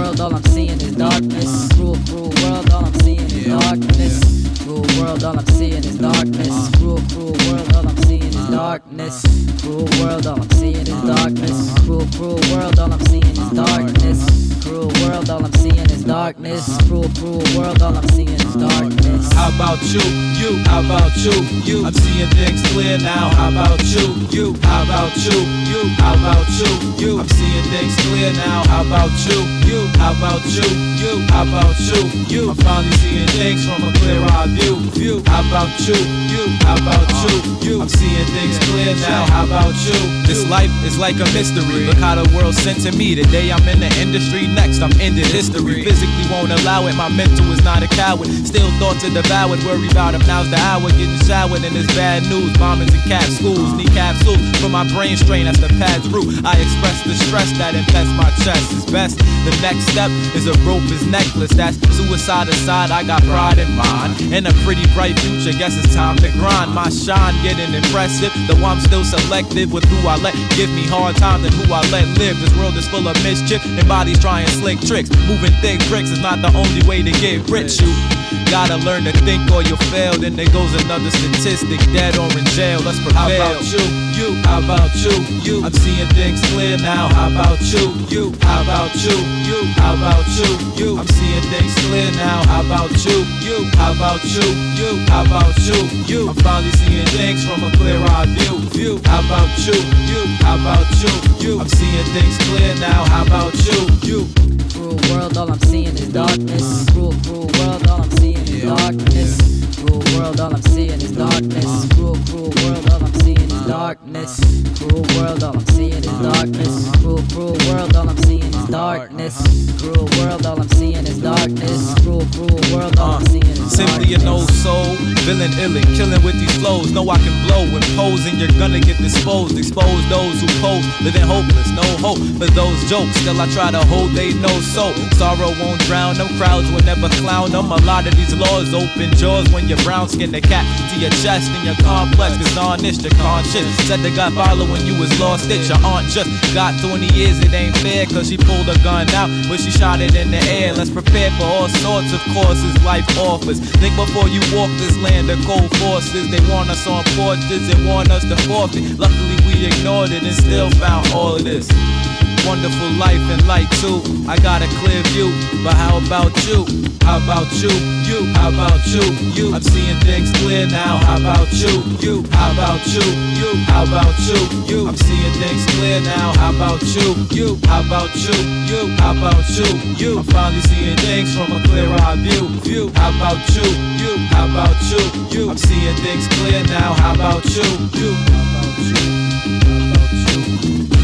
world, all I'm seeing is darkness. Cruel, cruel world, all I'm seeing is darkness. Cruel world, all I'm seeing is darkness. Cruel, cruel world, all I'm seeing is darkness. Cruel world, all I'm seeing is darkness. Cruel, cruel world, all I'm seeing is darkness. Cruel world, all I'm seeing is darkness. Cruel, cruel world, all I'm seeing is darkness. How about you? How about you? I'm seeing things clear now. How about you? How about you? How about you? I'm seeing things clear now. How about you? How about you? How about you? I'm finally seeing things from a clear-eyed view. How about you? How about you? I'm seeing things clear now. How about you? This life is like a mystery. Look how the world's sent to me. Today I'm in the industry. Next I'm ending history. Physically won't allow it. My mental is not a coward. Still thoughts are devoured. Worry about him. Now's the hour. Getting showered and it's bad news. Bombings and cap schools. Need capsules for my brain strain. That's the pad's root. I express the stress that infests my chest. It's best. The next step is a rope is necklace. That's suicide aside. I got pride in mind and a pretty bright future. Guess it's time to grind. My shine getting impressive. Though I'm still selective with who I let give me hard times and who I let live. This world is full of mischief and bodies trying slick tricks. Moving thick bricks is not the only way to get rich. You gotta learn to think or you'll fail. Then there goes another statistic, dead or in jail. Let's prevail. How about you? How about you? I'm seeing things clear now. How about you? How about you? How about you? I'm seeing things clear now. How about you? How about you? How about you? I'm finally seeing things from a clear-eyed view. How about you? How about you? I'm seeing things clear now. How about you? Cruel world, all I'm seeing is darkness. Cruel, cruel world, all I'm seeing is darkness. Cruel world, all I'm seeing is darkness. Cruel, cruel world, all I'm seeing is darkness. Cruel world, all I'm seeing is darkness. Cruel, cruel world, all I'm seeing is darkness. Cruel world, all I'm seeing is darkness. Cruel, cruel world, all I'm seeing is darkness. Simply an old soul, villain illin', killing with these flows. Know I can blow when posing, you're gonna get disposed. Expose those who pose, living hopeless, no hope for those jokes. Still I try to hold they know so. Sorrow won't drown them, crowds will never clown them. A lot of these laws open jaws when you're brown skin the cat to your chest and you're complex. Cause honest, your conscience said they got follow when you was lost it. Your aunt just got 20 years, it ain't fair. Cause she pulled a gun out when she shot it in the air. Let's prepare for all sorts of courses life offers. Think before you walk this land of cold forces. They want us on porches and want us to forfeit. Luckily we ignored it and still found all of this. Wonderful life and light too. I got a clear view, but how about you? How about you? How about you? I'm seeing things clear now. How about you? How about you? How about you? I'm seeing things clear now. How about you? How about you? How about you? I'm finally seeing things from a clear-eyed view. How about you? How about you? I'm seeing things clear now. How about you? How about you? How about you?